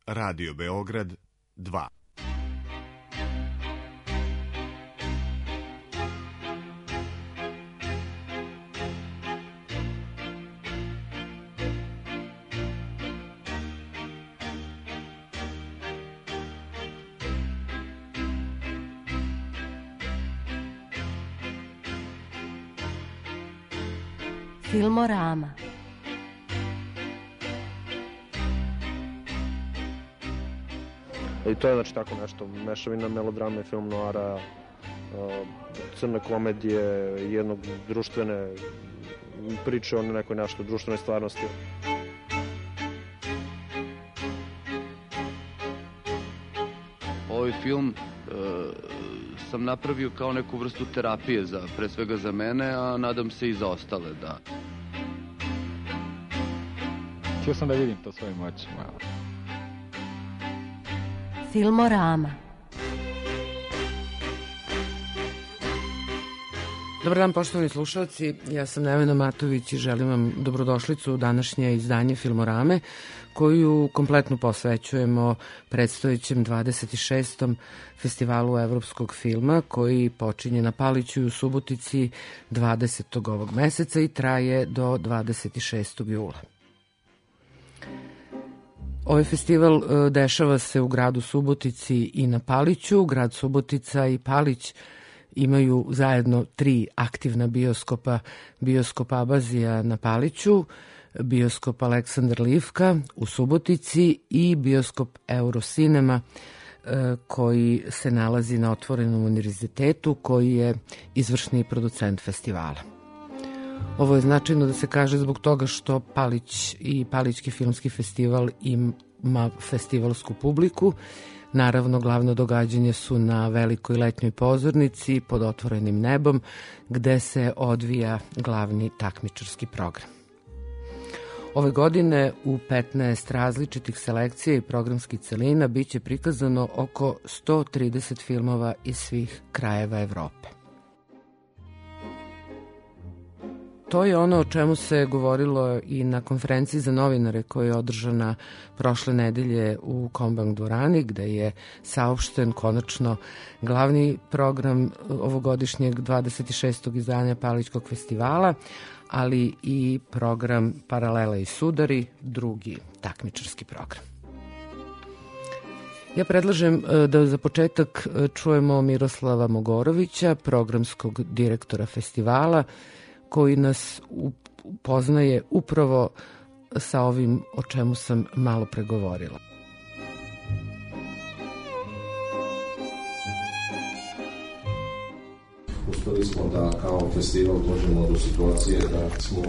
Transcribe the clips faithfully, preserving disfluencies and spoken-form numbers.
Radio Beograd dva. Filmorama. I to je znači tako nešto, mešavina melodrame, film noara, crne komedije, jednog društvene priče o nekoj nešto društvenoj stvarnosti. Ovaj film e, sam napravio kao neku vrstu terapije, za, pre svega za mene, a nadam se i za ostale, da. Htio sam da vidim to svojim očima. Filmorama. Dobar dan, poštovani slušalci, ja sam Nevena Matović i želim vam dobrodošlicu u današnje izdanje Filmorame, koju kompletno posvećujemo predstojećem dvadeset šestom festivalu evropskog filma, koji počinje na Paliću u Subotici dvadesetog ovog meseca i traje do dvadeset šestog jula. Ovaj festival dešava se u gradu Subotici i na Paliću. Grad Subotica i Palić imaju zajedno tri aktivna bioskopa. Bioskop Abazija na Paliću, bioskop Aleksandar Livka u Subotici i bioskop Eurocinema koji se nalazi na Otvorenom univerzitetu, koji je izvršni producent festivala. Ovo je značajno da se kaže zbog toga što Palić i Palićki filmski festival ima festivalsku publiku. Naravno, glavno događanje su na velikoj letnjoj pozornici pod otvorenim nebom, gde se odvija glavni takmičarski program. Ove godine u petnaest različitih selekcija i programskih celina biće prikazano oko sto trideset filmova iz svih krajeva Evrope. To je ono o čemu se govorilo i na konferenciji za novinare koja je održana prošle nedelje u Kombank dvorani, gde je saopšten konačno glavni program ovogodišnjeg dvadeset šestog izdanja Palićkog festivala, ali i program Paralela i sudari, drugi takmičarski program. Ja predlažem da za početak čujemo Miroslava Mogorovića, programskog direktora festivala, koji nas upoznaje upravo sa ovim o čemu sam malo pregovorila. Uspeli smo da kao festival dođemo do situacije da smo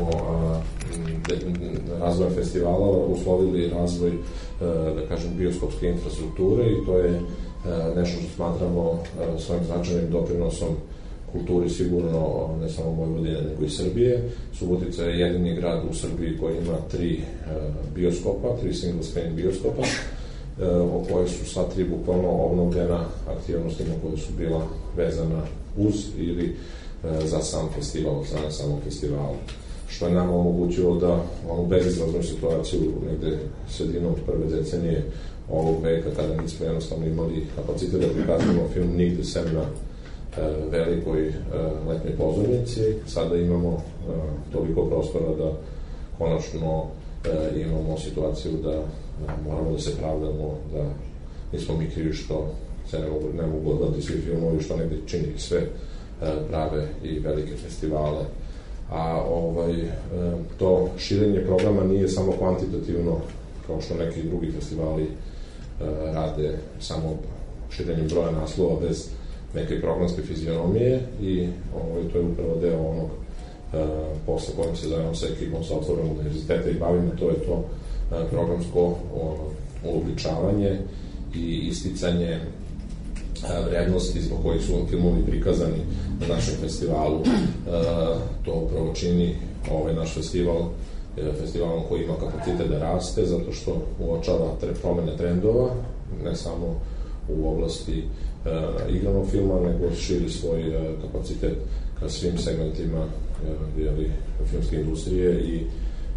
razvoj festivala uslovili razvoj, da kažem, bioskopske infrastrukture i to je nešto što smatramo svojim značajnim doprinosom kulturi sigurno ne samo Vojvodine, nego i Srbije. Subotica je jedini grad u Srbiji koji ima tri bioskopa, tri single screen bioskopa, o kojoj su sva tri bukvalno obnovljena aktivnostima koje su bila vezana uz ili za sam festival, za samog festivala. Što je nama omogućilo da onu bezizlaznu situaciju negde sredinom prve decenije ovog veka, kada nismo jednostavno imali kapacitet da prikazujemo film nigde sem na velikoj letnjoj pozornici. Sada imamo toliko prostora da konačno imamo situaciju da moramo da se pravdamo, da nismo mi krivi što se ne mogu, ne mogu odgledati svi filmovi, što negde čini sve prave i velike festivale. A ovaj, to širenje programa nije samo kvantitativno, kao što neki drugi festivali rade, samo širenjem broja naslova bez neke programske fizionomije i ovaj, to je upravo deo onog uh, posla kojim se zajedno sa ekipom sa Otvorenog univerziteta i bavimo, to je to uh, programsko uh, uobličavanje i isticanje uh, vrednosti zbog kojih su filmovi prikazani na našem festivalu. Uh, to upravo čini ovaj naš festival festivalom koji ima kapacitet da raste, zato što uočava tre, promene trendova, ne samo u oblasti uh, igranog filma, nego širi svoj uh, kapacitet ka svim segmentima uh, filmske industrije i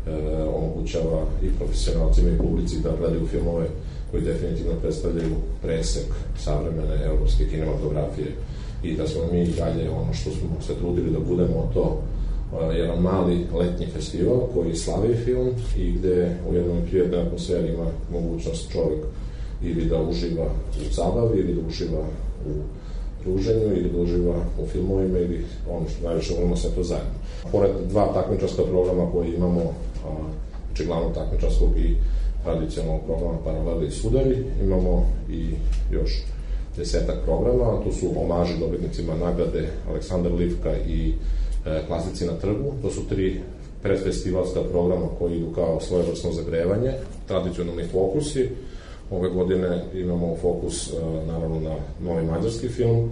omogućava i profesionalcima i publici da gledaju filmove koji definitivno predstavljaju presek savremene evropske kinematografije i da smo mi i dalje ono što smo se trudili da budemo to jedan mali letnji festival koji slavi film i gde u jednoj prijatnoj atmosferi ima mogućnost čovjek ili da uživa u zabavi ili da uživa u druženju ili da uživa u filmovima ili ono što najviše volimo sve to zajedno. Pored dva takmičarska programa koje imamo, znači glavnog takmičarskog i tradicionalnog programa Paraleli i sudari, imamo i još desetak programa, tu su omaži dobitnicima nagrade Aleksandar Livka i e, Klasici na trgu, to su tri predfestivalska programa koji idu kao svojevrsno zagrevanje, tradicionalni fokusi. Ove godine imamo fokus e, naravno na novi mađarski film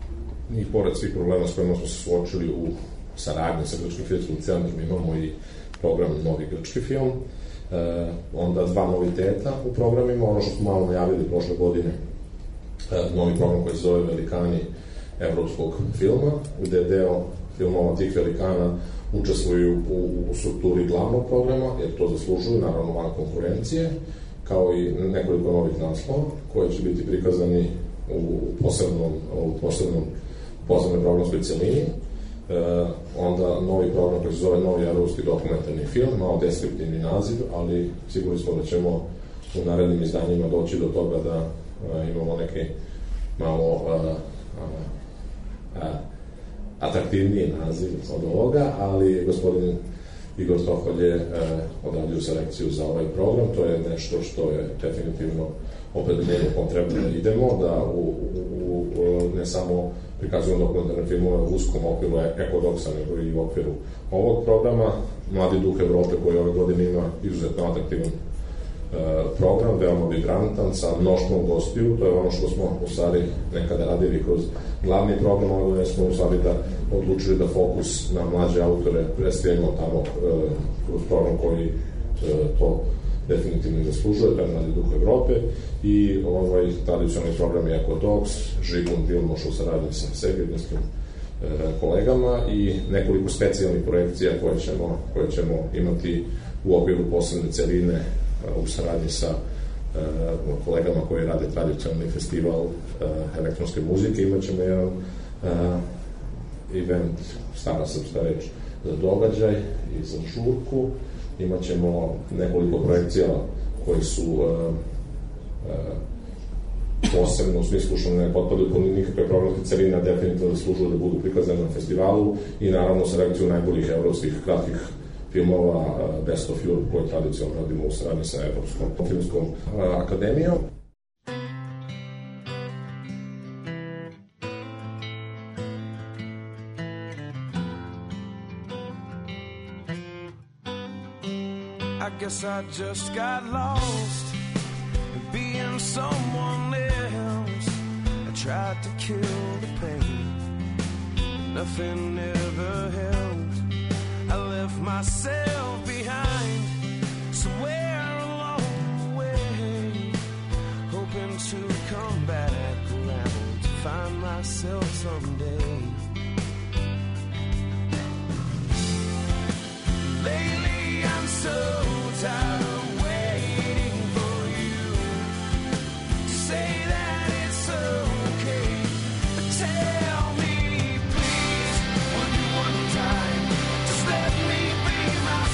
i pored svih problema s kojima smo se suočili u saradnji sa Grčkim filmskim centrom imamo i program Novi grčki film. E, onda dva noviteta u programima, ono što smo malo najavili prošle godine, e, novi program koji se zove Velikani evropskog filma, gde deo filmova tih velikana učestvuju u, u strukturi glavnog programa, jer to zaslužuju, naravno van konkurencije, kao i nekoliko novih naslova, koje će biti prikazani u posebnom, u posebnom posebnoj programskoj celini. E, onda novi program koji se zove Novi evropski dokumentarni film, malo deskriptivni naziv, ali sigurno smo da ćemo u narednim izdanjima doći do toga da a, imamo neke malo a, a, a, atraktivniji naziv od ovoga, ali gospodin Igor Stoholj je e, odradio selekciju za ovaj program, to je nešto što je definitivno opredeljenje kom treba da idemo, da u, u, u, ne samo prikazujemo dokumentarne filmove u uskom okviru Ekodoksa, nego i u okviru ovog programa. Mladi duh Evrope koji ove godine ima izuzetno atraktivan e, program, veoma vibrantan, sa mnoštvom gostiju, to je ono što smo u stvari nekada radili kroz glavni program, ove godine smo u stvari da odlučili da fokus na mlađe autore predstavimo tamo e, kroz program koji e, to definitivno zaslužuje, to je Mladi duh Evrope i ovaj tradicionalni program je Ekodoks, Žigun Vilmoš u saradnji sa segedinjskim e, kolegama i nekoliko specijalnih projekcija koje ćemo, koje ćemo imati u okviru posebne celine e, u saradnji sa e, kolegama koji rade tradicionalni festival e, elektronske muzike. Imaćemo jedan e, event, stara srpska reč, za događaj i za žurku. Imaćemo nekoliko projekcija koji su uh, uh, posebno u smislu što ne potpadaju po nikakve programske celine, definitivno zaslužuju da budu prikazane na festivalu i naravno selekciju najboljih evropskih kratkih filmova uh, Best of Europe koje tradicionalno radimo u saradnji sa Evropskom filmskom uh, akademijom. I guess I just got lost in being someone else. I tried to kill the pain, nothing ever helped. I left myself behind somewhere along the way, hoping to come back around to find myself someday. Lately I'm so tired of waiting for you to say that it's okay. But tell me, please, one one time, just let me be myself.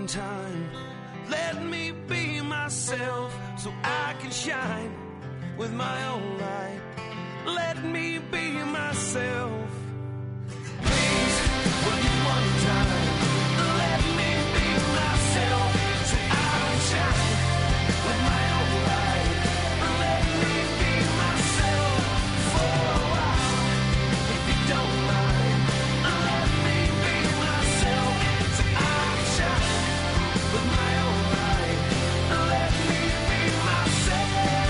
one time. Let me be myself so I can shine with my own light. Let me be myself. Please, will you one time let me be myself so I can shine with my own light. Let me be myself for a while, if you don't mind. Let me be myself so I can shine with my own light. Let me be myself.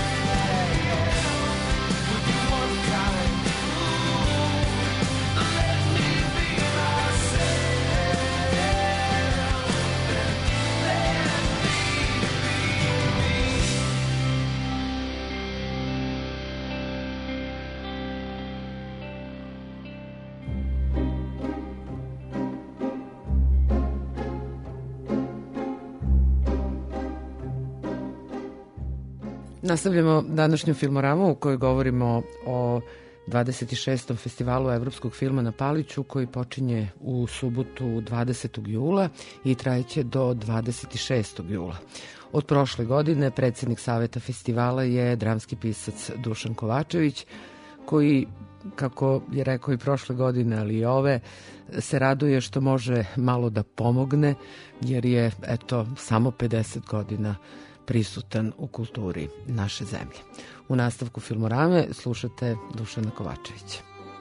With you one time. Ooh, let me be myself. Let me be me. Nastavljamo današnju filmoramu u kojoj govorimo o dvadeset šestom festivalu evropskog filma na Paliću, koji počinje u subotu dvadesetog jula i trajeće do dvadeset šestog jula. Od prošle godine predsjednik Saveta festivala je dramski pisac Dušan Kovačević, koji, kako je rekao i prošle godine, ali i ove, se raduje što može malo da pomogne, jer je, eto, samo pedeset godina prisutan u kulturi naše zemlje. U nastavku filmorame slušate Dušana Kovačevića.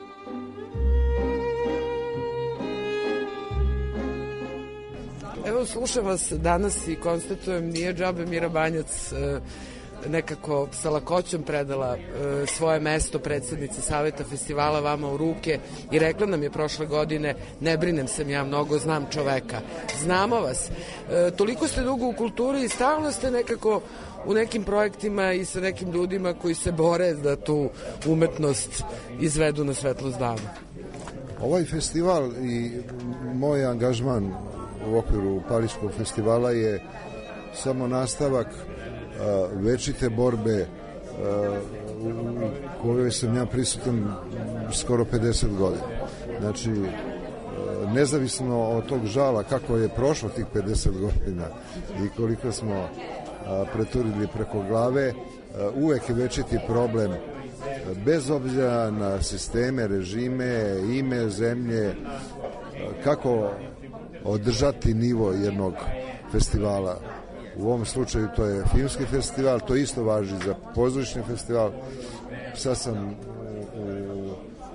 Evo, slušam vas danas i konstatujem, nije džabe Mira Banjac e, nekako sa lakoćom predala e, svoje mesto predsjednice Saveta festivala vama u ruke i rekla nam je prošle godine: ne brinem sam ja mnogo, znam čoveka. Znamo vas. E, toliko ste dugo u kulturi i stalno ste nekako u nekim projektima i sa nekim ljudima koji se bore da tu umetnost izvedu na svetlost dana. Ovaj festival i moj angažman u okviru Palićkog festivala je samo nastavak a, večite borbe a, u kojoj sam ja prisutan skoro pedeset godina. Znači, a, nezavisno od tog žala kako je prošlo tih pedeset godina i koliko smo a, preturili preko glave, a, uvek je večiti problem, bez obzira na sisteme, režime, ime zemlje, kako održati nivo jednog festivala. U ovom slučaju to je filmski festival, to isto važi za pozorišni festival. Sad sam u,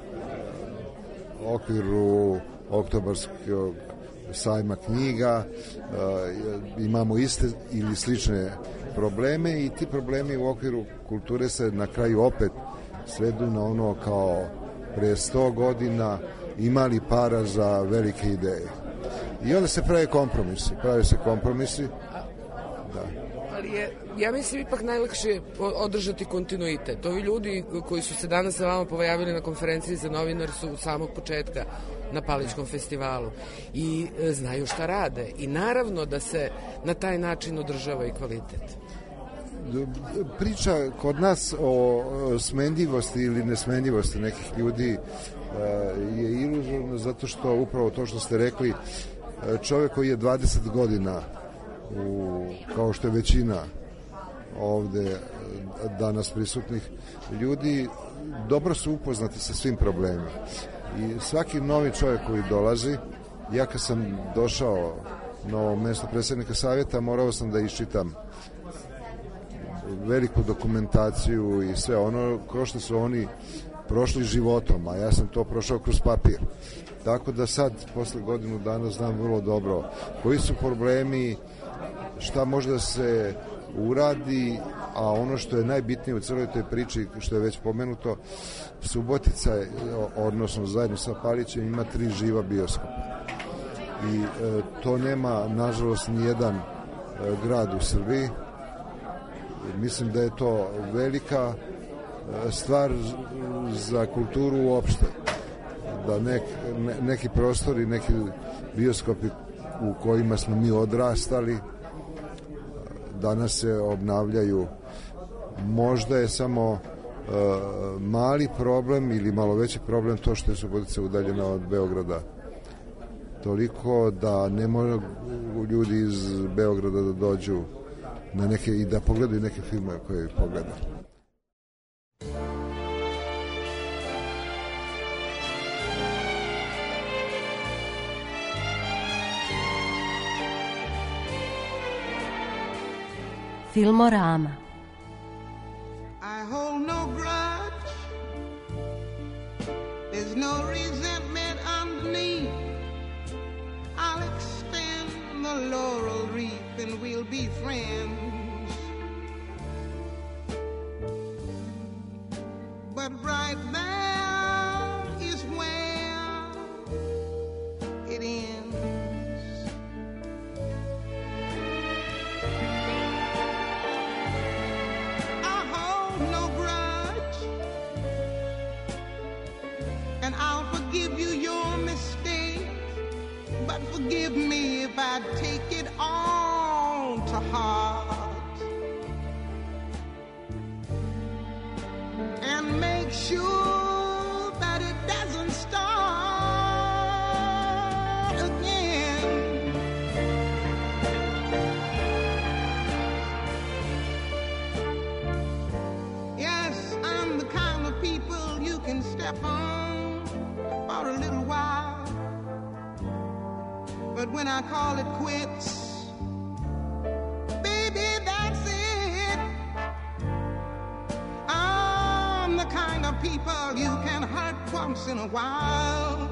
u okviru oktobarskog sajma knjiga, imamo iste ili slične probleme i ti problemi u okviru kulture se na kraju opet svedu na ono kao pre sto godina, imali para za velike ideje. I onda se prave kompromisi, prave se kompromisi. Da. Ali je, ja mislim, ipak najlakše održati kontinuitet. Ovi ljudi koji su se danas sa vama pojavili na konferenciji za novinar su od samog početka na Palićkom festivalu i e, znaju šta rade. I naravno da se na taj način održava i kvalitet. Priča kod nas o smenljivosti ili nesmenljivosti nekih ljudi je iluzorno, zato što upravo to što ste rekli, čovjek koji je dvadeset godina u, kao što je većina ovde danas prisutnih ljudi, dobro su upoznati sa svim problemima i svaki novi čovjek koji dolazi, ja kad sam došao na ovo mesto predsjednika savjeta, morao sam da iščitam veliku dokumentaciju i sve ono kroz što su oni prošli životom, a ja sam to prošao kroz papir. Tako da sad, posle godinu dana, znam vrlo dobro koji su problemi, šta može da se uradi, a ono što je najbitnije u celoj toj priči, što je već pomenuto, Subotica, odnosno zajedno sa Palićem, ima tri živa bioskopa. I e, to nema, nažalost, nijedan e, grad u Srbiji. Mislim da je to velika stvar za kulturu uopšte, da nek, ne, neki prostori, neki bioskopi u kojima smo mi odrastali danas se obnavljaju. Možda je samo uh, mali problem ili malo veći problem to što je Subotica udaljena od Beograda toliko da ne mogu ljudi iz Beograda da dođu na neke i da pogledaju neke filme koje ih pogleda. Filmorama. I hold no grudge. There's no resentment underneath. I'll extend the laurel wreath and we'll be friends. But right there is where it ends. I hold no grudge, and I'll forgive you your mistake. But forgive me if I take it all to heart and make sure that it doesn't start again. Yes, I'm the kind of people you can step on for a little while. But when I call it quits, baby, that's it. I'm the kind of people you can hurt once in a while.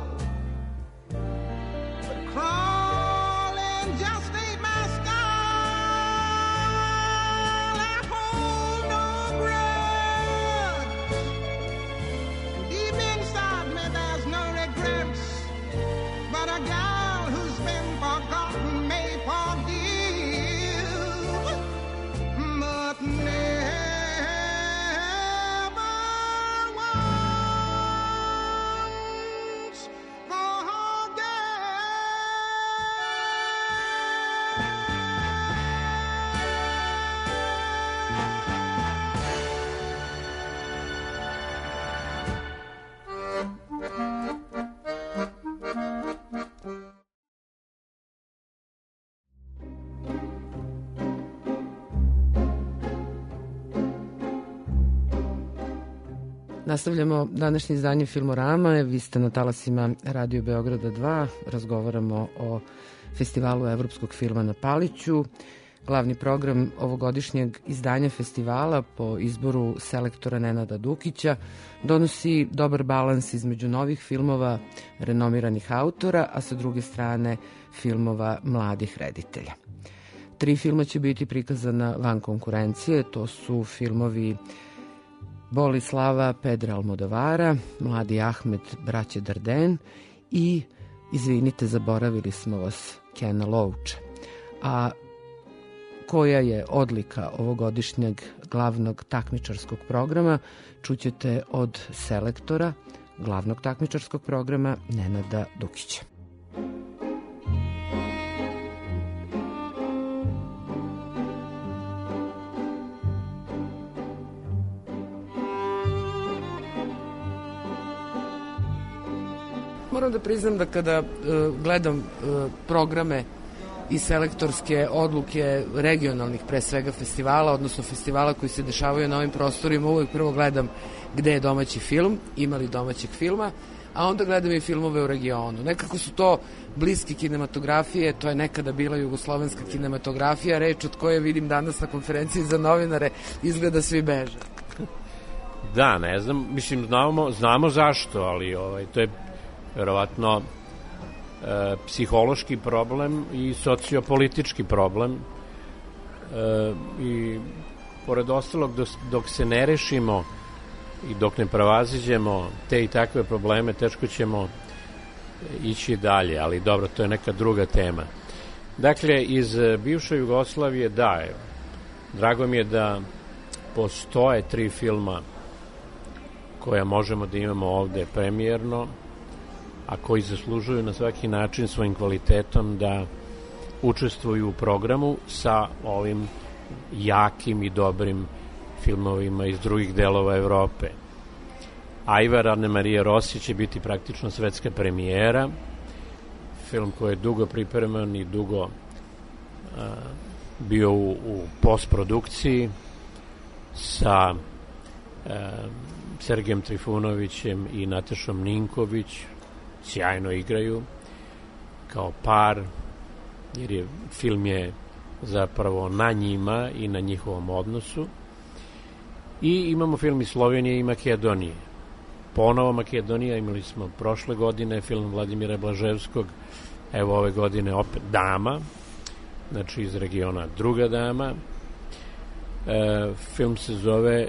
But crawling just ain't my style. I hold no grudge. Deep inside me there's no regrets. But a gal who's been forgotten may forgive, but never once forget. Nastavljamo današnje izdanje Filmorama. Vi ste na talasima Radio Beograda dva. Razgovaramo o festivalu evropskog filma na Paliću. Glavni program ovogodišnjeg izdanja festivala po izboru selektora Nenada Dukića donosi dobar balans između novih filmova renomiranih autora, a sa druge strane filmova mladih reditelja. Tri filma će biti prikazana van konkurencije. To su filmovi Boli slava Pedra Almodovara, Mladi Ahmed braće Darden i Izvinite, zaboravili smo vas Kena Loacha. A koja je odlika ovogodišnjeg glavnog takmičarskog programa, čućete od selektora glavnog takmičarskog programa Nenada Dukića. Moram da priznam da kada uh, gledam uh, programe i selektorske odluke regionalnih, pre svega festivala, odnosno festivala koji se dešavaju na ovim prostorima, uvek prvo gledam gde je domaći film, ima li domaćeg filma, a onda gledam i filmove u regionu. Nekako su to bliske kinematografije, to je nekada bila jugoslovenska kinematografija, reč od koje vidim danas na konferenciji za novinare, izgleda svi beže. Da, ne znam, mislim, znamo, znamo zašto, ali ovaj, to je verovatno e, psihološki problem i sociopolitički problem e, i pored ostalog dok, dok se ne rešimo i dok ne prevaziđemo te i takve probleme, teško ćemo ići dalje, ali dobro, to je neka druga tema. Dakle, iz bivše Jugoslavije, da, je, drago mi je da postoje tri filma koja možemo da imamo ovde premijerno, a koji zaslužuju na svaki način svojim kvalitetom da učestvuju u programu sa ovim jakim i dobrim filmovima iz drugih delova Evrope. Ajvar Anne Marije Rossi će biti praktično svetska premijera. film koji je dugo pripreman i dugo uh, bio u, u postprodukciji sa uh, Sergejem Trifunovićem i Natašom Ninković. Sjajno igraju kao par, jer je film je zapravo na njima i na njihovom odnosu. I imamo film iz Slovenije i Makedonije. Ponovo Makedonija, imali smo prošle godine film Vladimira Blaževskog, evo ove godine opet Dama, znači iz regiona Druga dama. E, film se zove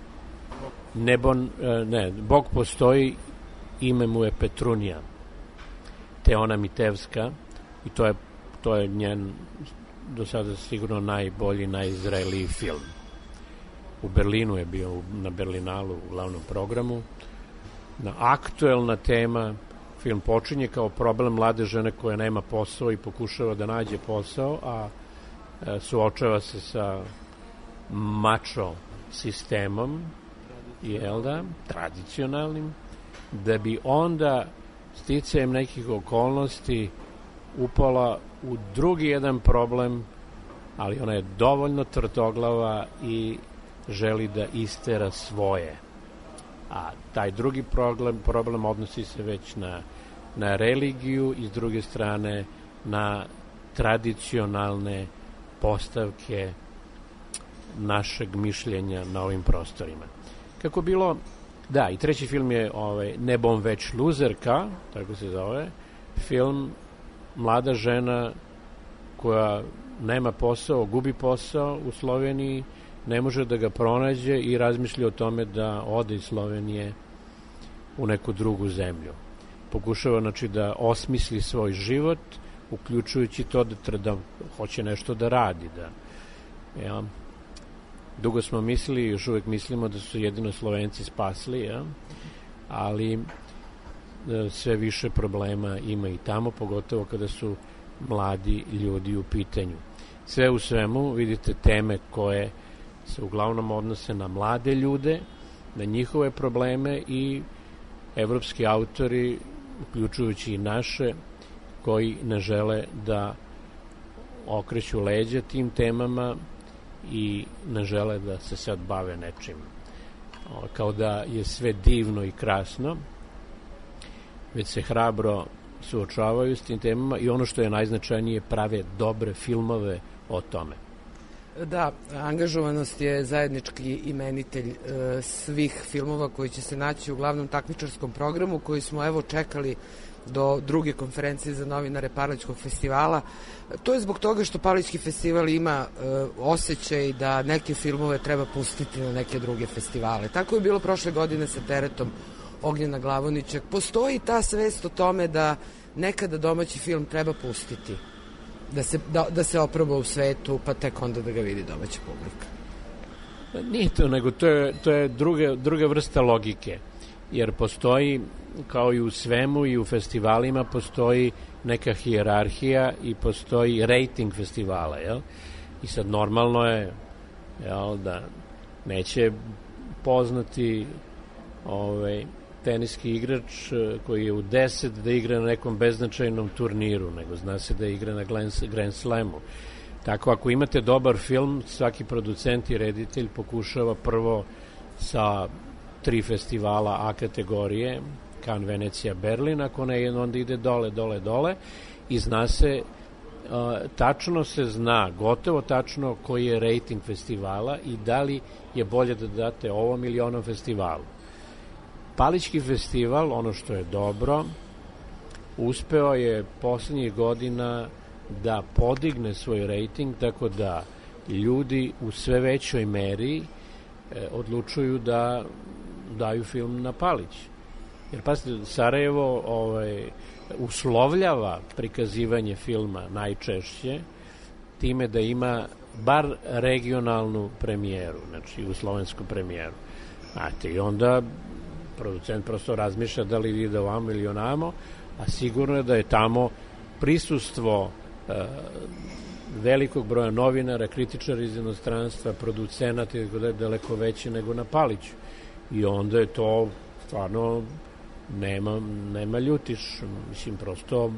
Nebon, e, ne, Bog postoji, ime mu je Petrunija, Teona Mitevska, i to je, to je njen do sada sigurno najbolji, najzreliji film. U Berlinu je bio, na Berlinalu, u glavnom programu. Na aktuelna tema, film počinje kao problem mlade žene koja nema posao i pokušava da nađe posao, a e, suočava se sa mačo sistemom, jel da, tradicionalnim, da bi onda sticajem nekih okolnosti upala u drugi jedan problem, ali ona je dovoljno tvrdoglava i želi da istera svoje. A taj drugi problem, problem odnosi se već na, na religiju i s druge strane na tradicionalne postavke našeg mišljenja na ovim prostorima. Kako bilo, da, i treći film je ovaj, Nebom već luzerka, tako se zove, film mlada žena koja nema posao, gubi posao u Sloveniji, ne može da ga pronađe i razmišlja o tome da ode iz Slovenije u neku drugu zemlju. Pokušava, znači, da osmisli svoj život, uključujući to da, da hoće nešto da radi. Da, ja. Dugo smo mislili, još uvek mislimo da su jedino Slovenci spasli, ja? Ali sve više problema ima i tamo, pogotovo kada su mladi ljudi u pitanju. Sve u svemu, vidite, teme koje se uglavnom odnose na mlade ljude, na njihove probleme i evropski autori, uključujući i naše, koji ne žele da okreću leđa tim temama i ne žele da se sad bave nečim. Kao da je sve divno i krasno, već se hrabro suočavaju s tim temama i ono što je najznačajnije, prave dobre filmove o tome. Da, angažovanost je zajednički imenitelj e, svih filmova koji će se naći u glavnom takmičarskom programu, koji smo evo čekali do druge konferencije za novinare Palićkog festivala. To je zbog toga što Palićki festival ima e, osjećaj da neke filmove treba pustiti na neke druge festivale. Tako je bilo prošle godine sa Teretom Ognjena Glavonića. Postoji ta svest o tome da nekada domaći film treba pustiti, da se, da, da se oproba u svetu, pa tek onda da ga vidi domaća publika. Nije to, nego to je, to je druga, druga vrsta logike, jer postoji, kao i u svemu i u festivalima, postoji neka hijerarhija i postoji rating festivala, jel? I sad normalno je, jel, da neće poznati ovaj, teniski igrač koji je u deset da igra na nekom beznačajnom turniru, nego zna se da igra na Grand Slamu. Tako, ako imate dobar film, svaki producent i reditelj pokušava prvo sa tri festivala A kategorije, Cannes, Venecija, Berlin, ako ne, onda ide dole, dole, dole i zna se, uh, tačno se zna, gotovo tačno koji je rating festivala i da li je bolje da date ovom ili onom festivalu. Palićki festival, ono što je dobro, uspeo je poslednjih godina da podigne svoj rating, tako da ljudi u sve većoj meri e, odlučuju da daju film na Palić. Jer pazite, Sarajevo ovaj, uslovljava prikazivanje filma najčešće time da ima bar regionalnu premijeru, znači u slovensku premijeru. Znate, i onda producent prosto razmišlja da li ide ovamo ili onamo, a sigurno je da je tamo prisustvo e, velikog broja novinara, kritičara iz inostranstva, producenata i tako daleko veće nego na Paliću. I onda je to stvarno nema, nema ljutiš. Mislim, prosto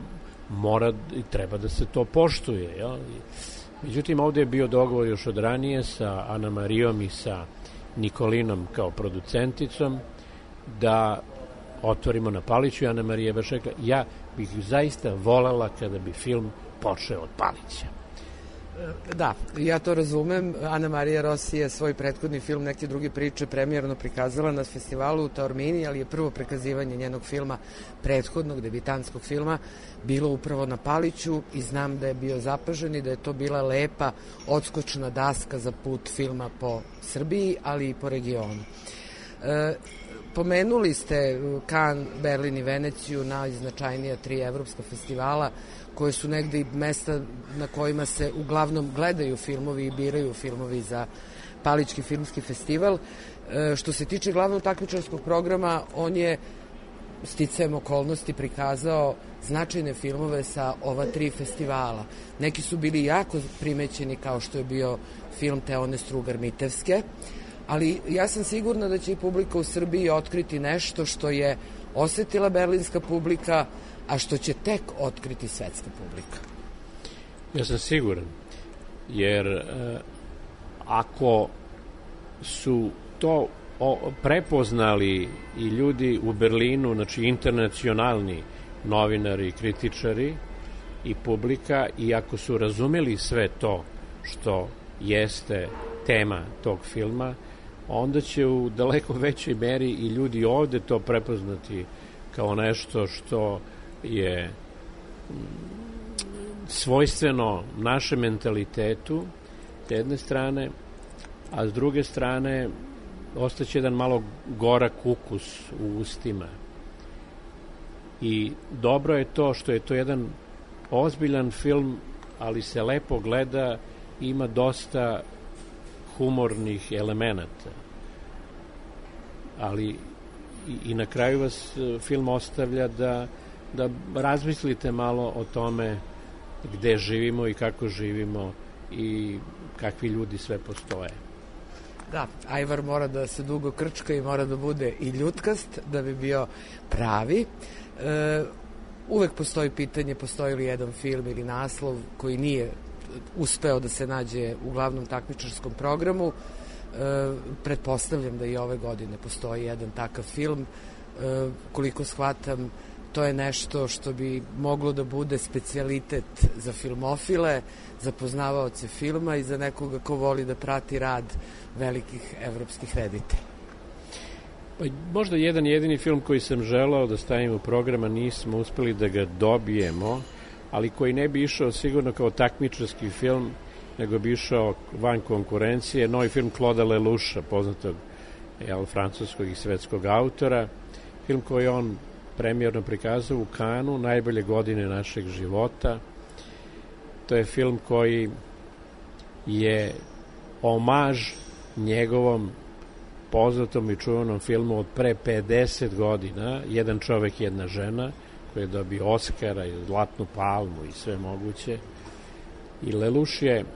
mora i treba da se to poštuje. Jel? Međutim, ovde je bio dogovor još od ranije sa Ana Marijom i sa Nikolinom kao producenticom da otvorimo na Paliću i Ana Marija je baš rekla, ja bih zaista volela kada bi film počeo od Palića. Da, ja to razumem. Ana Marija Rossi je svoj prethodni film Neke druge priče premijerno prikazala na festivalu u Taormini, ali je prvo prikazivanje njenog filma, prethodnog, debitanskog filma, bilo upravo na Paliću i znam da je bio zapažen i da je to bila lepa odskočna daska za put filma po Srbiji, ali i po regionu. E, pomenuli ste Cannes, Berlin i Veneciju, najznačajnija tri evropska festivala, koje su negde i mesta na kojima se uglavnom gledaju filmovi i biraju filmovi za Palićki filmski festival. E, što se tiče glavnog takmičarskog programa, on je sticajem okolnosti prikazao značajne filmove sa ova tri festivala. Neki su bili jako primećeni, kao što je bio film Teone Strugar-Mitevske, ali ja sam sigurna da će i publika u Srbiji otkriti nešto što je osetila berlinska publika, a što će tek otkriti svetska publika. Ja sam siguran, jer e, ako su to o, prepoznali i ljudi u Berlinu, znači internacionalni novinari, kritičari i publika, i ako su razumeli sve to što jeste tema tog filma, onda će u daleko većoj meri i ljudi ovde to prepoznati kao nešto što je svojstveno našem mentalitetu s jedne strane, a s druge strane ostaće jedan malo gorak ukus u ustima. I dobro je to što je to jedan ozbiljan film, ali se lepo gleda, ima dosta humornih elemenata. Ali i, i na kraju vas film ostavlja da da razmislite malo o tome gde živimo i kako živimo i kakvi ljudi sve postoje. Da, ajvar mora da se dugo krčka i mora da bude i ljutkast da bi bio pravi. E, uvek postoji pitanje, postoji li jedan film ili naslov koji nije uspeo da se nađe u glavnom takmičarskom programu. E, pretpostavljam da i ove godine postoji jedan takav film. E, koliko shvatam, to je nešto što bi moglo da bude specijalitet za filmofile, za poznavaoce filma i za nekoga ko voli da prati rad velikih evropskih reditelja. Pa, možda jedan jedini film koji sam želao da stavim u programa, nismo uspeli da ga dobijemo, ali koji ne bi išao sigurno kao takmičarski film, nego bi išao van konkurencije, novi film Claude'a Leloucha, poznatog jel, francuskog i svetskog autora, film koji on premijerno prikazao u Cannesu, najbolje godine našeg života. To je film koji je omaž njegovom poznatom i čuvenom filmu od pre pedeset godina, Jedan čovek, jedna žena, koji je dobio Oskara i Zlatnu palmu i sve moguće. I Lelouch je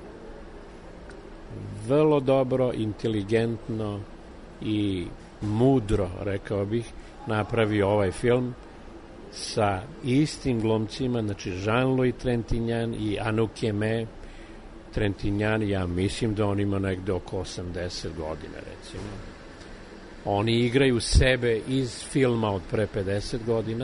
vrlo dobro, inteligentno i mudro, rekao bih, napravio ovaj film sa istim glumcima, znači Jean-Louis Trintignant i Anouk Aimée. Trintignant, ja mislim da on ima negde oko osamdeset godina, recimo. Oni igraju sebe iz filma od pre pedeset godina,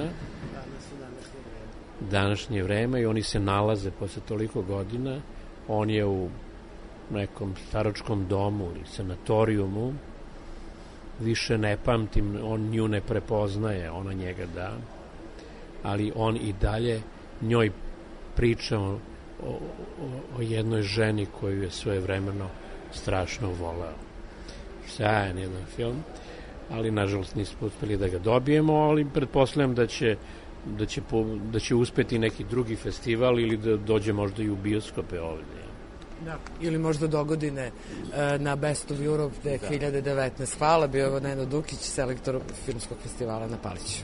današnje vreme, i oni se nalaze posle toliko godina. On je u nekom staračkom domu ili sanatorijumu, više ne pamtim, on nju ne prepoznaje, ona njega da, ali on i dalje njoj priča o, o, o jednoj ženi koju je svojevremeno strašno voleo. Sjajan jedan film, ali nažalost nismo uspeli da ga dobijemo, ali pretpostavljam da će, da će, da će uspeti neki drugi festival ili da dođe možda i u bioskope ovdje. Da, ili možda dogodine na Best of Europe dve hiljade devetnaeste. Hvala, bio je Nenad Dukić, selektor filmskog festivala na Paliću.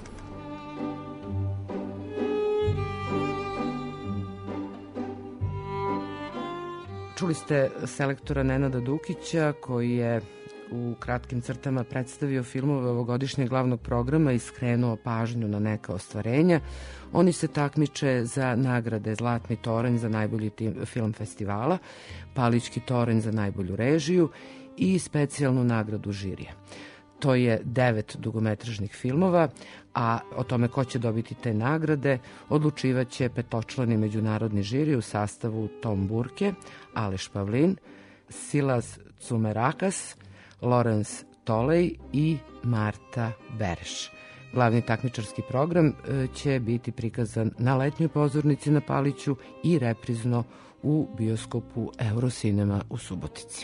Čuli ste selektora Nenada Dukića, koji je u kratkim crtama predstavio filmove ovogodišnjeg glavnog programa i skrenuo pažnju na neka ostvarenja. Oni se takmiče za nagrade Zlatni toranj za najbolji film festivala, Palićki toranj za najbolju režiju i specijalnu nagradu žirija. To je devet dugometražnih filmova, a o tome ko će dobiti te nagrade odlučivaće petočlani međunarodni žiri u sastavu Tom Burke, Aleš Pavlin, Silas Cumerakas, Lorenz Tolej i Marta Bereš. Glavni takmičarski program će biti prikazan na letnjoj pozornici na Paliću i reprizno u bioskopu Eurocinema u Subotici.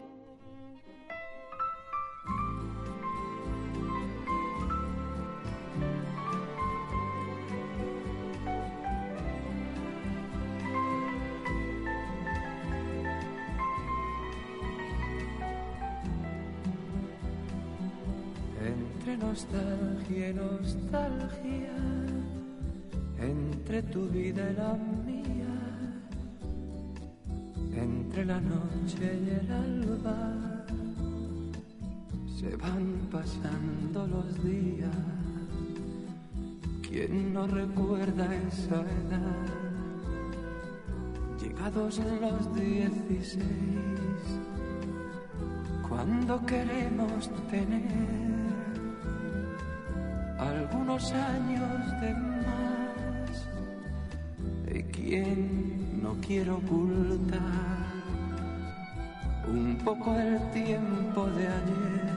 Entre nostalgia y nostalgia, entre tu vida y la mía, entre la noche y el alba, se van pasando los días. ¿Quién no recuerda esa edad? Llegados los dieciséis, cuando queremos tener algunos años de más, y quien no quiere ocultar un poco el tiempo de ayer,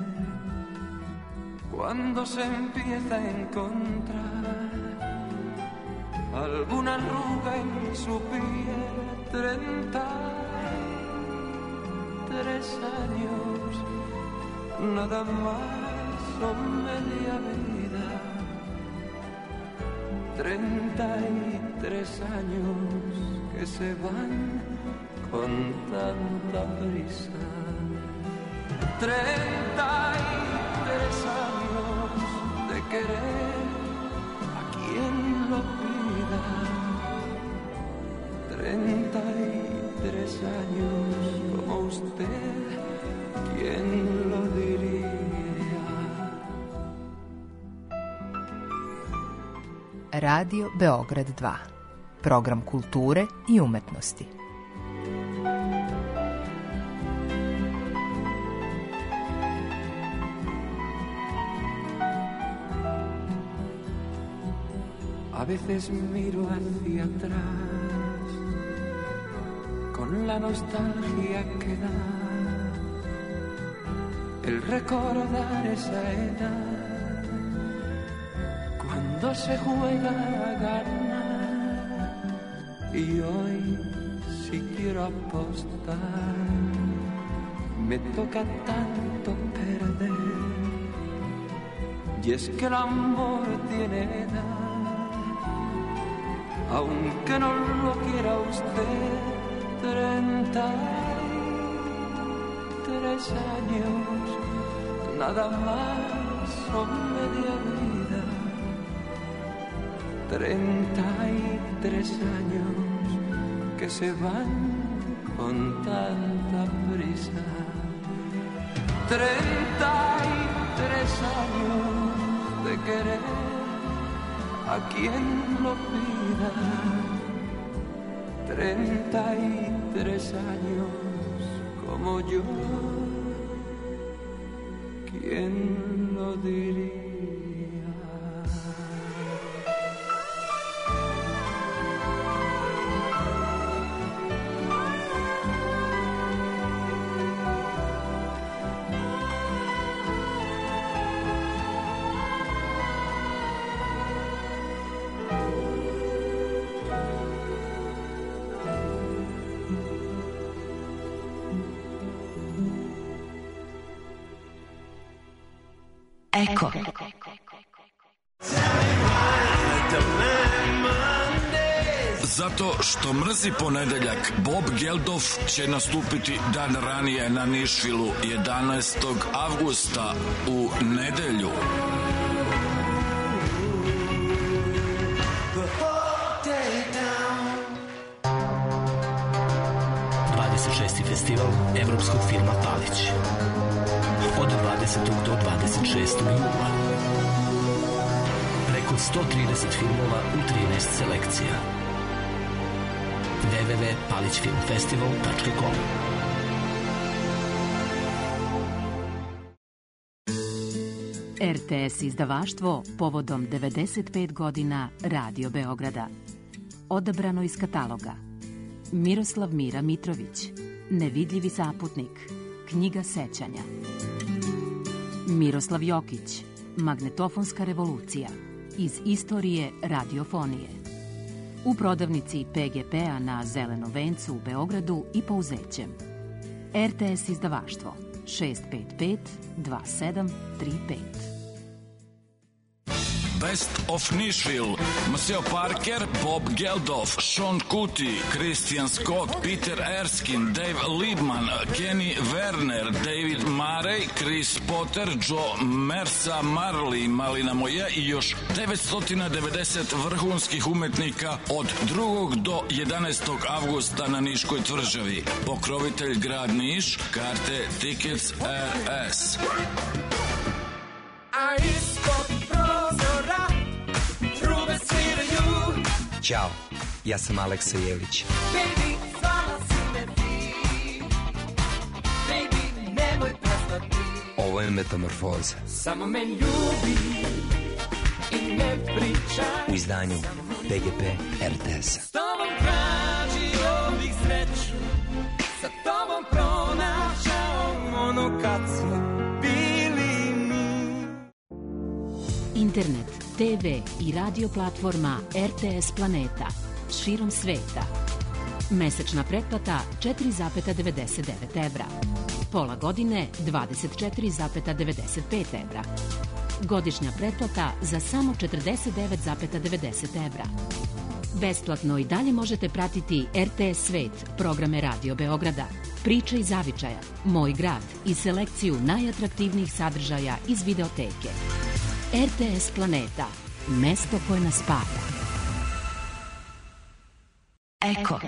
cuando se empieza a encontrar alguna arruga en su piel. Treinta tres años, nada más son media vida. Treinta y tres años que se van con tanta prisa. Treinta y tres años de querer a quien lo pida. Treinta y tres años como usted, ¿quién lo diría? Radio Beograd dva. Program kulture i umetnosti. A veces miro hacia atrás con la nostalgia que da el recordar esa edad, cuando se juega a ganar. Y hoy, si quiero apostar, me toca tanto perder. Y es que el amor tiene edad, aunque no lo quiera usted. Treinta y tres años, nada más son media vida. Treinta y tres años que se van con tanta prisa. Treinta y tres años de querer a quien lo pida. Treinta y tres años como yo, ¿quién lo diría? Eko. Zato što mrzi ponedeljak, Bob Geldof će nastupiti dan ranije na Nišvilu jedanaestog avgusta u nedelju. dvadeset šesti festival evropskog filma Palić. od dvadesetog do dvadeset šestog jula. Preko sto trideset filmova u trinaest selekcija. w w w tačka palić film festival tačka com. er te es izdavaštvo povodom devedeset pet godina Radio Beograda. Odabrano iz kataloga: Miroslav Mira Mitrović, Nevidljivi zaputnik, Knjiga sećanja. Miroslav Jokić, Magnetofonska revolucija, iz istorije radiofonije. U prodavnici pe ge pe-a na Zelenom vencu u Beogradu i Pouzećem. er te es izdavaštvo šest pet pet dva sedam tri pet. Best of Nashville, Maceo Parker, Bob Geldof, Sean Kuti, Christian Scott, Peter Erskine, Dave Liebman, Kenny Werner, David Murray, Chris Potter, Joe Mersa, Marley, Malina Moje i još devetsto devedeset vrhunskih umetnika od drugog do jedanaestog avgusta na Niškoj tvrđavi. Pokrovitelj grad Niš, karte Tickets er es. A ispod prozora trube sviraju. Ćao, ja sam Aleksa Jelić. Baby, zvala si me ti. Baby, nemoj prestati. Ovo je Metamorfoza. Samo me ljubi i ne pričaj. U izdanju pe ge pe er te es-a. S tobom tražio bih sreću, sa tobom pronašao ono kad smo bili. Internet, te ve i radio platforma er te es Planeta širom sveta. Mesečna pretplata četiri zarez devedeset devet evra. Pola godine dvadeset četiri zarez devedeset pet evra. Godišnja pretplata za samo četrdeset devet zarez devedeset evra. Besplatno i dalje možete pratiti er te es Svet, programe Radio Beograda, Priče iz zavičaja, Moj grad i selekciju najatraktivnijih sadržaja iz videoteke. er te es Planeta, mesto koje nas spaja. Eko.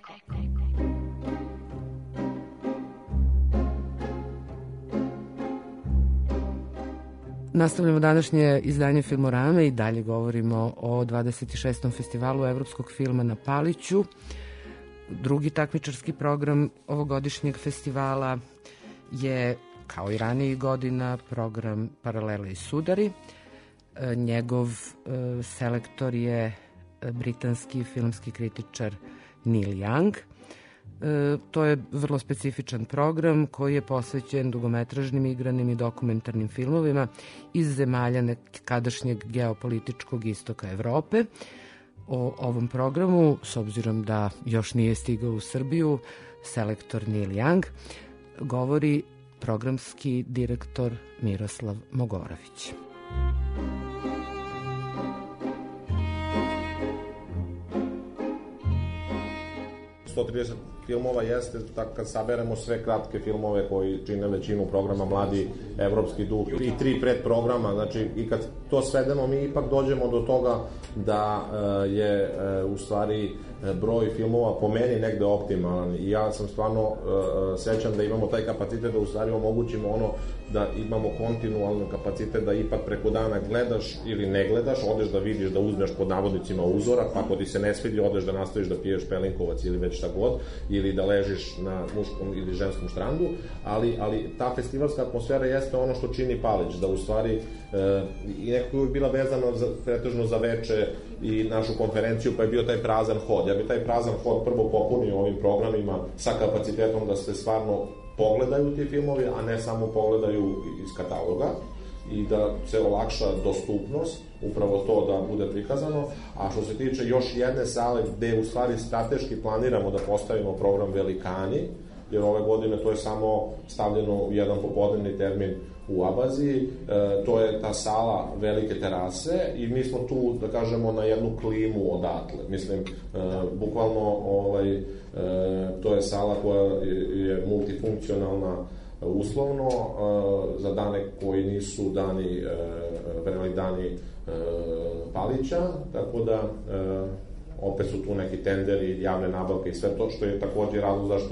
Nastavljamo današnje izdanje Filmorame i dalje govorimo o dvadeset šestom festivalu evropskog filma na Paliću. Drugi takmičarski program ovogodišnjeg festivala je, kao i ranijih godina, program Paralele i sudari. Njegov selektor je britanski filmski kritičar Neil Young. To je vrlo specifičan program koji je posvećen dugometražnim igranim i dokumentarnim filmovima iz zemalja nekadašnjeg geopolitičkog istoka Evrope. O ovom programu, s obzirom da još nije stigao u Srbiju, selektor Neil Young, govori programski direktor Miroslav Mogoravić. sto trideset filmova jeste, tako kad saberemo sve kratke filmove koji čine većinu programa Mladi evropski duh i tri predprograma, znači i kad to svedemo mi ipak dođemo do toga da uh, je uh, u stvari uh, broj filmova po meni negde optimalan i ja sam stvarno uh, srećan da imamo taj kapacitet da u stvari omogućimo ono da imamo kontinualno kapacitet da ipak preko dana gledaš ili ne gledaš, odeš da vidiš, da uzmeš pod navodnicima uzorak, pa ako ti se ne svidi odeš da nastaviš da piješ pelinkovac ili već šta god, ili da ležiš na muškom ili ženskom štrandu, ali, ali ta festivalska atmosfera jeste ono što čini Palić, da u stvari e, i nekako je bila vezana za, pretežno za veče i našu konferenciju, pa je bio taj prazan hod. Ja bi taj prazan hod prvo popunio ovim programima sa kapacitetom da se stvarno pogledaju ti filmovi, a ne samo pogledaju iz kataloga i da se olakša dostupnost, upravo to da bude prikazano, a što se tiče još jedne sale gde u stvari strateški planiramo da postavimo program Velikani, jer ove godine to je samo stavljeno u jedan popodnevni termin u Abaziji, e, to je ta sala Velike terase i mi smo tu, da kažemo, na jednu klimu odatle. Mislim, e, bukvalno ovaj, e, to je sala koja je, je multifunkcionalna uslovno e, za dane koji nisu dani, e, vremeni dani e, Palića, tako da e, opet su tu neki tenderi, javne nabavke i sve to, što je takođe razlog zašto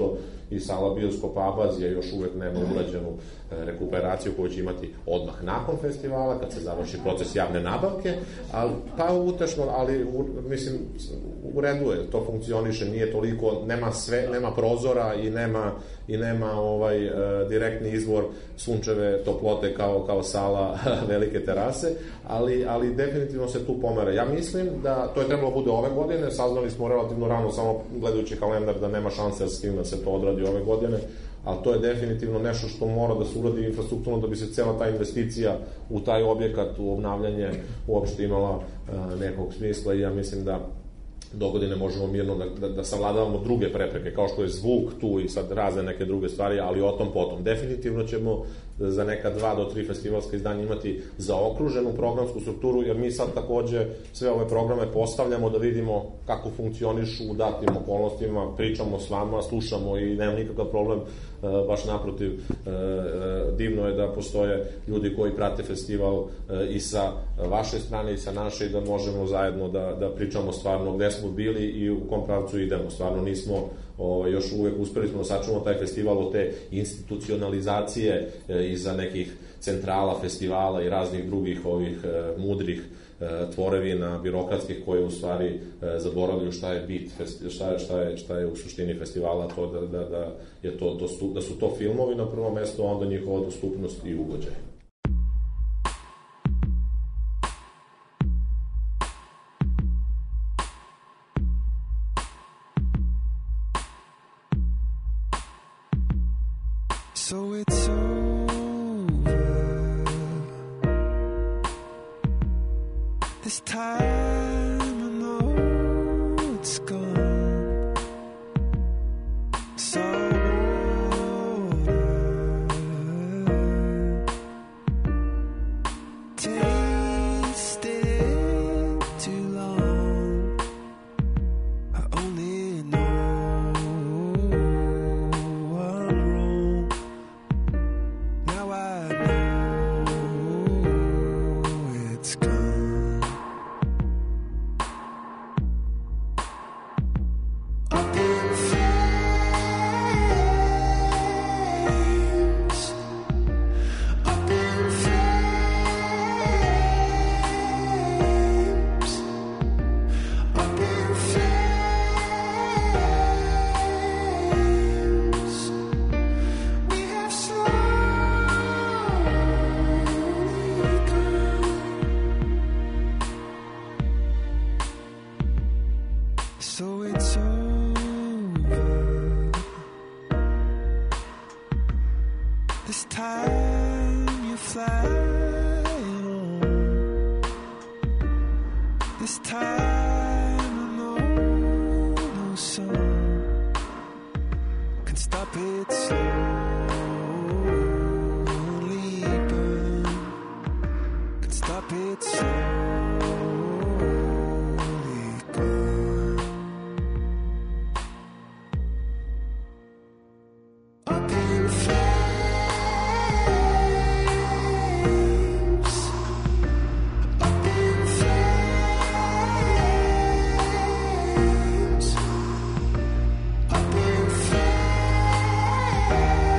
i sala bioskopa Abazija još uvek nema urađenu rekuperaciju koju će imati odmah nakon festivala, kad se završi proces javne nabavke, ali, pa utešno, ali u, mislim, u redu je, to funkcioniše, nije toliko, nema sve, nema prozora i nema, i nema ovaj, e, direktni izvor sunčeve toplote kao, kao sala velike terase, ali, ali definitivno se tu pomera. Ja mislim da to je trebalo bude ove godine, saznali smo relativno rano, samo gledajući kalendar, da nema šanse da s tim da se to odradi ove godine, ali to je definitivno nešto što mora da se uradi infrastrukturno da bi se cela ta investicija u taj objekat, u obnavljanje uopšte imala uh, nekog smisla i ja mislim da dogodine možemo mirno da, da, da savladavamo druge prepreke, kao što je zvuk tu i sad razne neke druge stvari, ali o tom potom. Definitivno ćemo za neka dva do tri festivalska izdanja imati zaokruženu programsku strukturu, jer mi sad takođe sve ove programe postavljamo da vidimo kako funkcionišu u datim okolnostima, pričamo s vama, slušamo i nemam nikakav problem, baš naprotiv, divno je da postoje ljudi koji prate festival i sa vaše strane i sa naše i da možemo zajedno da, da pričamo stvarno gde smo bili i u kom pravcu idemo. Stvarno nismo o, još uvek uspeli smo da sačuvamo taj festival od te institucionalizacije e, iza nekih centrala festivala i raznih drugih ovih e, mudrih e, tvorevina birokratskih koje u stvari e, zaboravljaju šta je bit, šta je, šta je, šta je u suštini festivala, to da, da, da, je to dostup, da su to filmovi na prvo mesto, a onda njihova dostupnost i ugođaj. So it's over. This time I know it's gone. So tasted it too long. I only know I'm wrong. Now I know it's gone. Up in flames, up in flames, up in flames. We have slowly gone. So it's over. This time you fly on. This time I know no sun can stop it slowly burn. Can stop it slowly gone. Up in flames, up in flames, up in flames.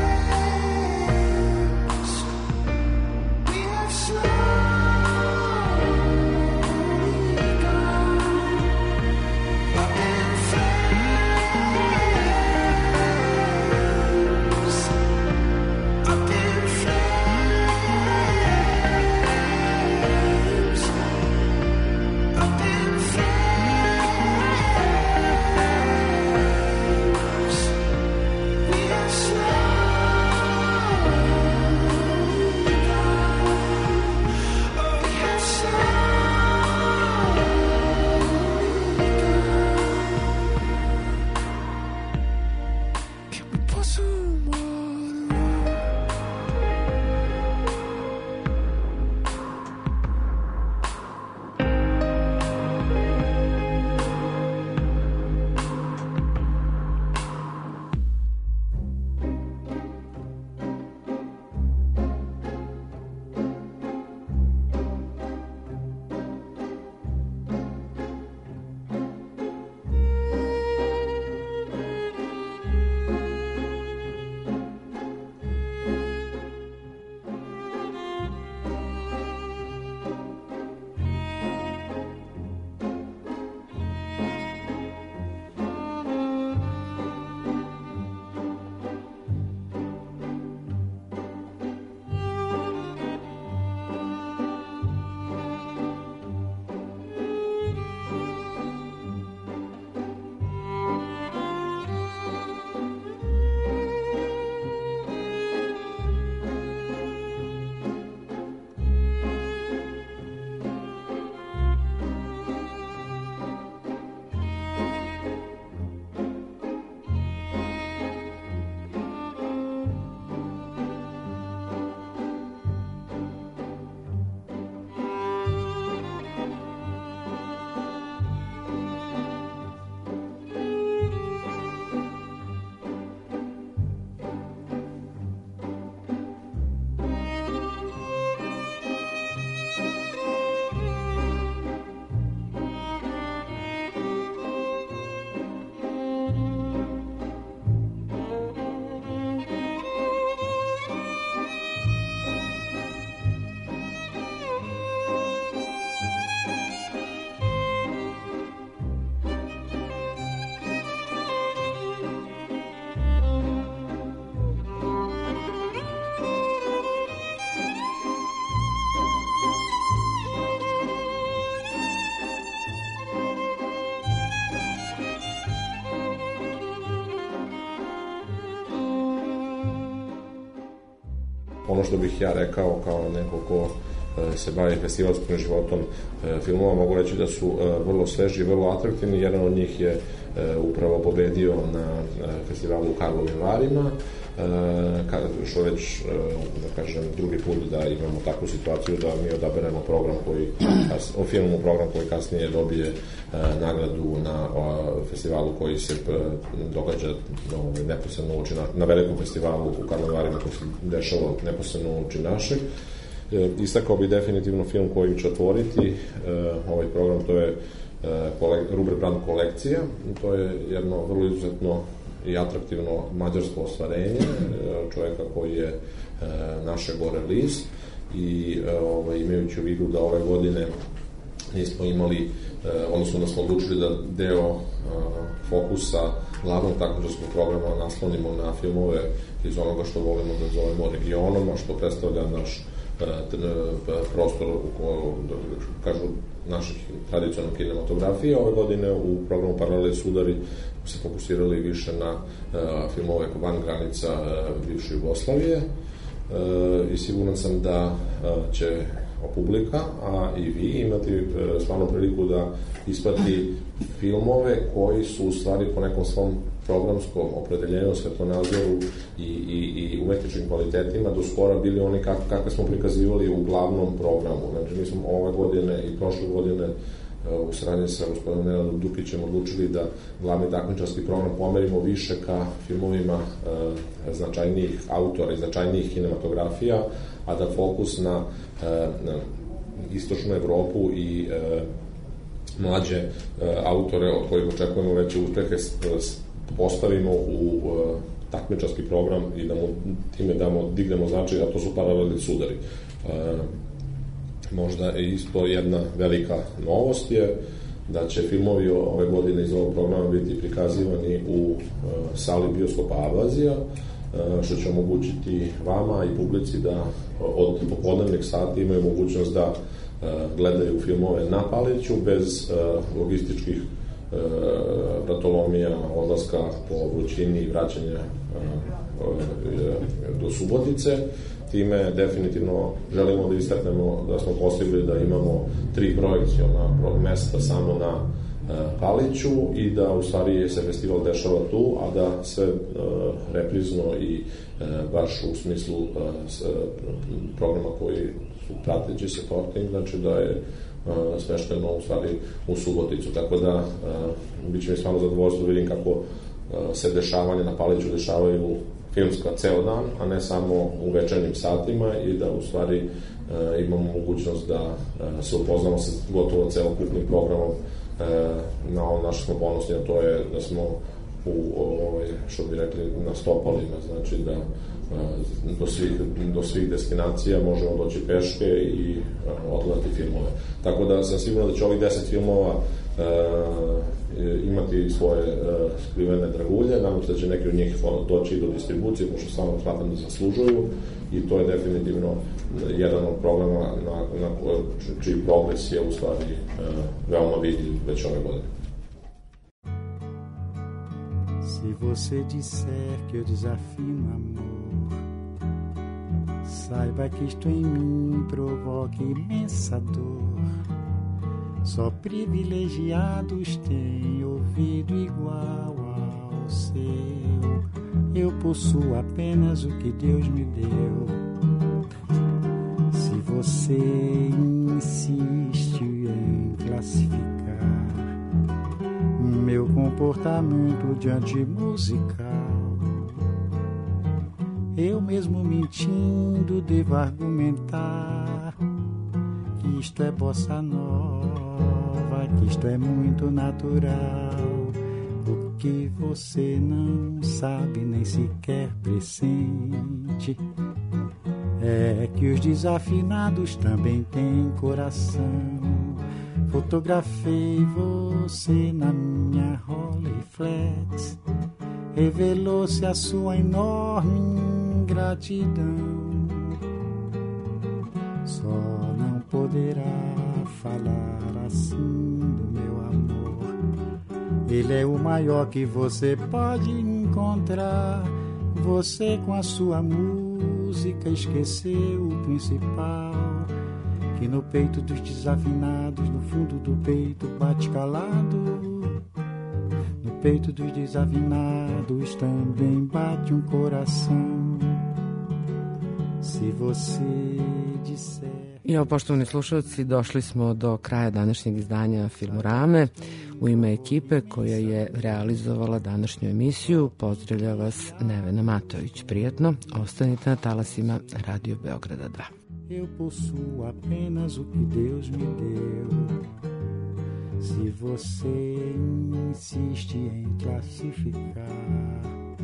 ono što bih ja rekao kao neko ko se bavi festivalskim životom filmova, mogu reći da su vrlo sveži i vrlo atraktivni. Jedan od njih je upravo pobedio na festivalu u Karlovim Varima, što već, da kažem, drugi put da imamo takvu situaciju da mi odaberemo program koji, o filmu program koji kasnije dobije nagradu na festivalu koji se događa neposredno uoči na velikom festivalu u Karlovim Varima koji se dešava neposredno uoči našeg. Istakao bi definitivno film koji će otvoriti ovaj program, to je Rubert Brand kolekcija. To je jedno vrlo izuzetno i atraktivno mađarsko ostvarenje čovjeka koji je naše gore list i ovaj, imajući u vidu da ove godine nismo imali, odnosno da smo odlučili da deo fokusa glavnog takmičarskog programa naslonimo na filmove iz onoga što volimo da zovemo regionom, a što predstavlja naš prostor u kažu naših tradicionalnih kinematografija. Ove godine u programu Paralele sudari se fokusirali više na uh, filmove van granica uh, bivše Jugoslavije uh, i siguran sam da uh, će publika, a i vi imati uh, stvarno priliku da isprati filmove koji su u stvari po nekom svom programskom opredeljenju, svetonazoru i, i, i umetničkim kvalitetima do skora bili oni kak, kakve smo prikazivali u glavnom programu. Znači, mi smo ove godine i prošle godine uh, u saradnji sa gospodinom Nenadom Dukićem odlučili da glavni takmičarski program pomerimo više ka filmovima uh, značajnijih autora i značajnijih kinematografija, a da fokus na, uh, na istočnu Evropu i uh, mlađe uh, autore od kojih očekujemo veće uspehe postavimo u uh, takmičarski program i da mu time damo, dignemo značaj, a to su paralelni sudari. Uh, možda je isto jedna velika novost je da će filmovi ove godine iz ovog programa biti prikazivani u uh, sali bioskopa Ablazija, uh, što će omogućiti vama i publici da od popodnevnih sati imaju mogućnost da uh, gledaju filmove na Paliću bez uh, logističkih vratolomija, odlaska po vrućini i vraćanja do Subotice. Time definitivno želimo da istaknemo da smo postigli da imamo tri projekciona mesta samo na Paliću i da u stvari se festival dešava tu, a da sve reprizno i baš u smislu programa koji su prateći se porting, znači da je smešteno u stvari u Suboticu, tako da uh, bit će mi stvarno zadovoljstvo da vidim kako uh, se dešavanje na Paliću dešavaju filmska ceo dan, a ne samo u večernjim satima i da u stvari uh, imamo mogućnost da uh, se upoznamo sa gotovo celokupnim programom. Uh, na ono naše smo ponosni, a to je da smo u, ovaj, što bi rekli, na stopalima, znači da do svih, do svih destinacija možemo doći peške i uh, odgledati filmove. Tako da sam siguran da će ovih deset filmova uh, imati svoje uh, skrivene dragulje, nadam se da će neki od njih doći do distribucije, pošto stvarno smatram da zaslužuju i to je definitivno jedan od programa na, na čiji progres je u stvari uh, veoma vidljiv već ove godine. Se você disser que eu desafio no amor, saiba que isto em mim provoca imensa dor. Só privilegiados têm ouvido igual ao seu. Eu possuo apenas o que Deus me deu. Se você insiste em classificar meu comportamento diante musical, eu mesmo mentindo devo argumentar que isto é bossa nova, que isto é muito natural. O que você não sabe nem sequer pressente é que os desafinados também têm coração. Fotografei você na minha Rolleiflex, revelou-se a sua enorme ingratidão. Só não poderá falar assim do meu amor. Ele é o maior que você pode encontrar. Você com a sua música música esqueceu o principal, que no peito dos desafinados, no fundo do peito bate calado. No peito dos desafinados também bate um coração. Se você disser... I evo, poštovani slušalci, došli smo do kraja današnjeg izdanja Filmorame. U ime ekipe koja je realizovala današnju emisiju pozdravlja vas Nevena Matović. Prijetno, ostanite na talasima Radio Beograda dva. Eu possuo apenas o que Deus me deu. Se você insiste em classificar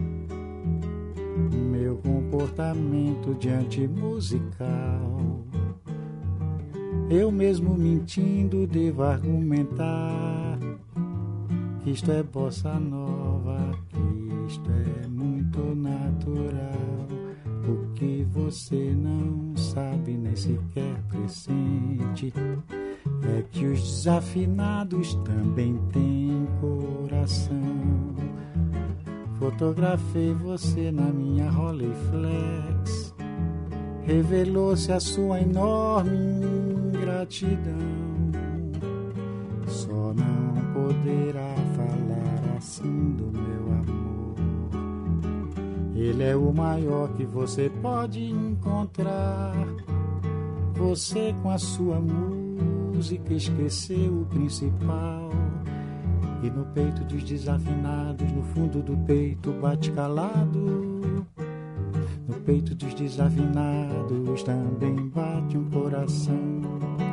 meu comportamento diante musical, eu mesmo mentindo devo argumentar que isto é bossa nova, que isto é muito natural. O que você não sabe nem sequer pressente é que os desafinados também têm coração. Fotografei você na minha Rolleiflex, revelou-se a sua enorme ingratidão. Só não poderá falar assim do meu amor. Ele é o maior que você pode encontrar. Você com a sua música esqueceu o principal, e no peito dos desafinados, no fundo do peito bate calado. No peito dos desafinados também bate um coração.